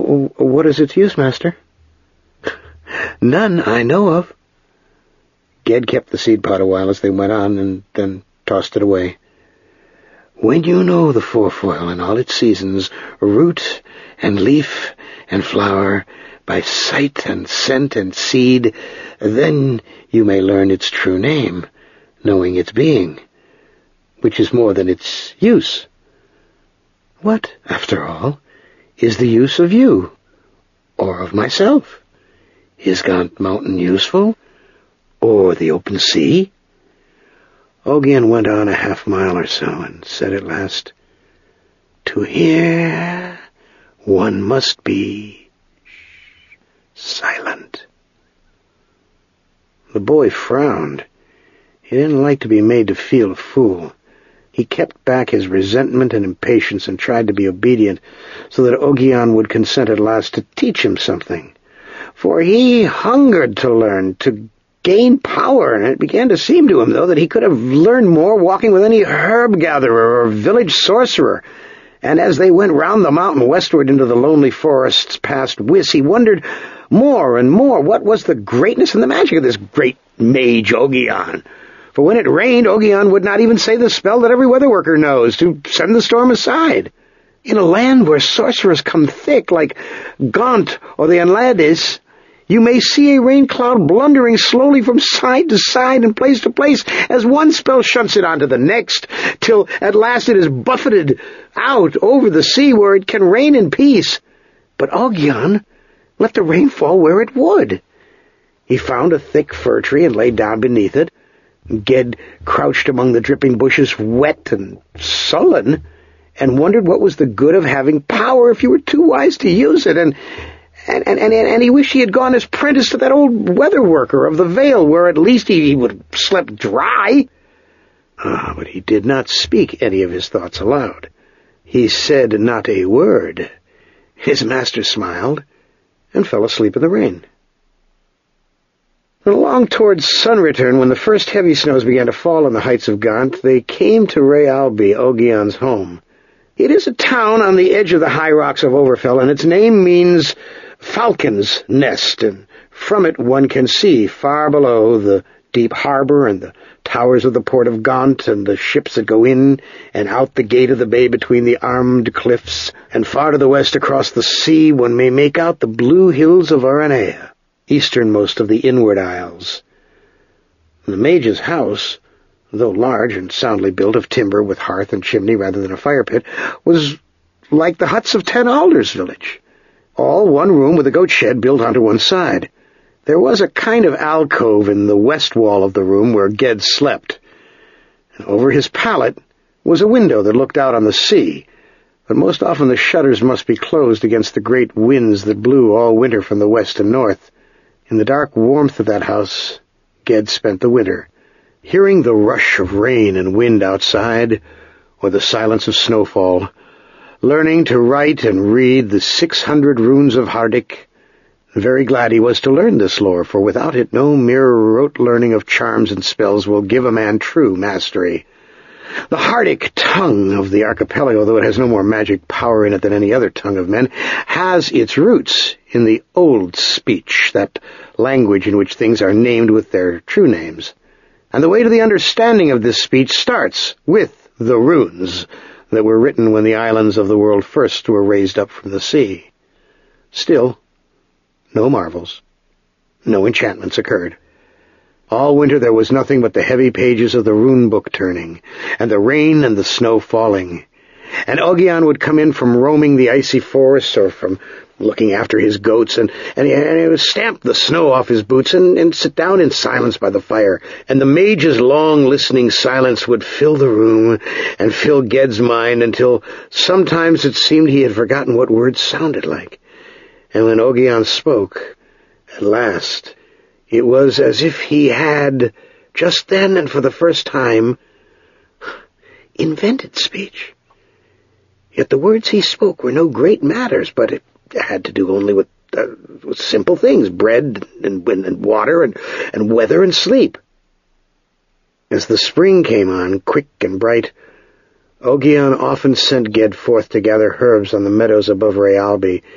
What is its use, master? None I know of. Ged kept the seed pod a while as they went on, and then tossed it away. When you know the fourfoil in all its seasons, root and leaf and flower, by sight and scent and seed, then you may learn its true name, knowing its being, which is more than its use. What, after all, is the use of you, or of myself? Is Gaunt Mountain useful, or the open sea? Ogian went on a half-mile or so, and said at last, To hear, one must be silent. The boy frowned. He didn't like to be made to feel a fool. He kept back his resentment and impatience and tried to be obedient, so that Ogian would consent at last to teach him something. For he hungered to learn, to gain power, and it began to seem to him, though, that he could have learned more walking with any herb-gatherer or village sorcerer. And as they went round the mountain westward into the lonely forests past Wiss, he wondered more and more what was the greatness and the magic of this great mage Ogian. For when it rained, Ogian would not even say the spell that every weather-worker knows, to send the storm aside. In a land where sorcerers come thick, like Gaunt or the Enladis, you may see a rain cloud blundering slowly from side to side and place to place, as one spell shunts it onto the next, till at last it is buffeted out over the sea where it can rain in peace. But Ogian let the rain fall where it would. He found a thick fir tree and lay down beneath it. Ged crouched among the dripping bushes, wet and sullen, and wondered what was the good of having power if you were too wise to use it, and he wished he had gone as prentice to that old weather-worker of the Vale, where at least he would have slept dry. But he did not speak any of his thoughts aloud. He said not a word. His master smiled, and fell asleep in the rain. Along towards sun-return, when the first heavy snows began to fall on the heights of Gaunt, they came to Rayalby, Ogian's home. It is a town on the edge of the high rocks of Overfell, and its name means falcon's nest, and from it one can see, far below, the deep harbor and the towers of the port of Gaunt and the ships that go in and out the gate of the bay between the armed cliffs, and far to the west across the sea one may make out the blue hills of Aranea, easternmost of the Inward Isles. The mage's house, though large and soundly built of timber with hearth and chimney rather than a fire pit, was like the huts of Ten Alders village, all one room with a goat shed built onto one side. There was a kind of alcove in the west wall of the room where Ged slept, and over his pallet was a window that looked out on the sea, but most often the shutters must be closed against the great winds that blew all winter from the west and north. In the dark warmth of that house, Ged spent the winter, hearing the rush of rain and wind outside, or the silence of snowfall, learning to write and read the 600 runes of Hardic. Very glad he was to learn this lore, for without it no mere rote learning of charms and spells will give a man true mastery. The Hardic tongue of the archipelago, though it has no more magic power in it than any other tongue of men, has its roots in the old speech, that language in which things are named with their true names. And the way to the understanding of this speech starts with the runes that were written when the islands of the world first were raised up from the sea. Still, no marvels, no enchantments occurred. All winter there was nothing but the heavy pages of the rune book turning, and the rain and the snow falling. And Ogian would come in from roaming the icy forests or from looking after his goats, and he would stamp the snow off his boots and sit down in silence by the fire. And the mage's long listening silence would fill the room and fill Ged's mind until sometimes it seemed he had forgotten what words sounded like. And when Ogian spoke, at last, it was as if he had, just then and for the first time, invented speech. Yet the words he spoke were no great matters, but it had to do only with simple things, bread and water and weather and sleep. As the spring came on, quick and bright, Ogian often sent Ged forth to gather herbs on the meadows above Rayalby,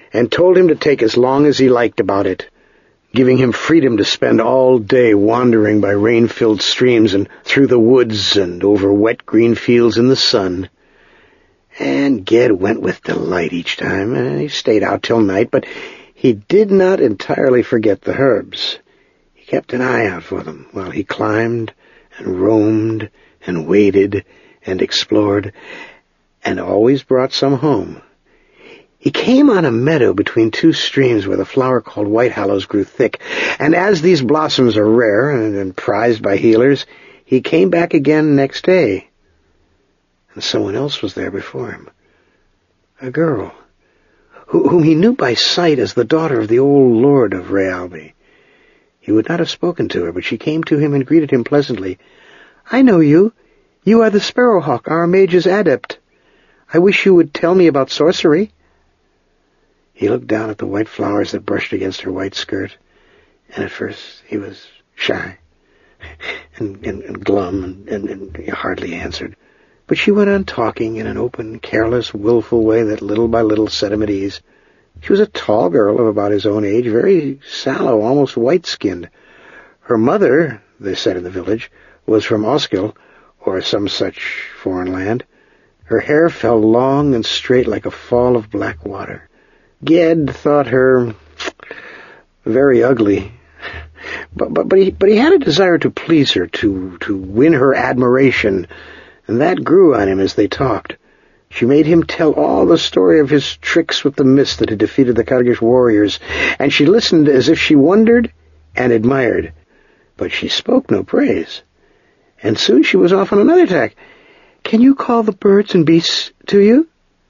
and told him to take as long as he liked about it, giving him freedom to spend all day wandering by rain-filled streams and through the woods and over wet green fields in the sun. And Ged went with delight each time, and he stayed out till night, but he did not entirely forget the herbs. He kept an eye out for them while he climbed and roamed and waded and explored, and always brought some home. He came on a meadow between two streams where the flower called white hollows grew thick, and as these blossoms are rare and prized by healers, he came back again next day. And someone else was there before him. A girl, whom he knew by sight as the daughter of the old lord of Rayalby. He would not have spoken to her, but she came to him and greeted him pleasantly. "I know you. You are the Sparrowhawk, our mage's adept. I wish you would tell me about sorcery." He looked down at the white flowers that brushed against her white skirt, and at first he was shy and glum and he hardly answered. But she went on talking in an open, careless, willful way that little by little set him at ease. She was a tall girl of about his own age, very sallow, almost white-skinned. Her mother, they said in the village, was from Oskel, or some such foreign land. Her hair fell long and straight like a fall of black water. Ged thought her very ugly, but he had a desire to please her, to win her admiration, and that grew on him as they talked. She made him tell all the story of his tricks with the mist that had defeated the Cargish warriors, and she listened as if she wondered and admired, but she spoke no praise. And soon she was off on another tack. "Can you call the birds and beasts to you?"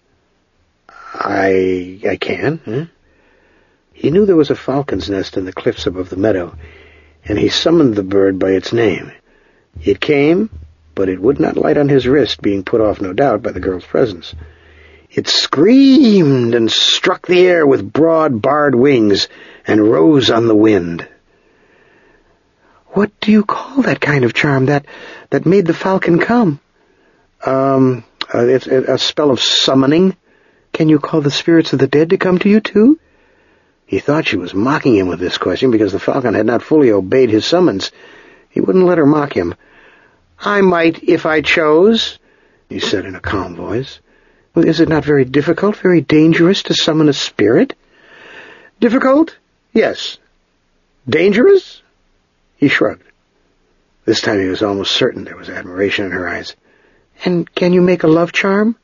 I can. Huh? He knew there was a falcon's nest in the cliffs above the meadow, and he summoned the bird by its name. It came, but it would not light on his wrist, being put off, no doubt, by the girl's presence. It screamed and struck the air with broad, barred wings and rose on the wind. "What do you call that kind of charm that made the falcon come?" It's a spell of summoning." "Can you call the spirits of the dead to come to you, too?" He thought she was mocking him with this question because the falcon had not fully obeyed his summons. He wouldn't let her mock him. "I might if I chose," he said in a calm voice. "Well, is it not very difficult, very dangerous to summon a spirit?" "Difficult? Yes. Dangerous?" He shrugged. This time he was almost certain there was admiration in her eyes. "And can you make a love charm?"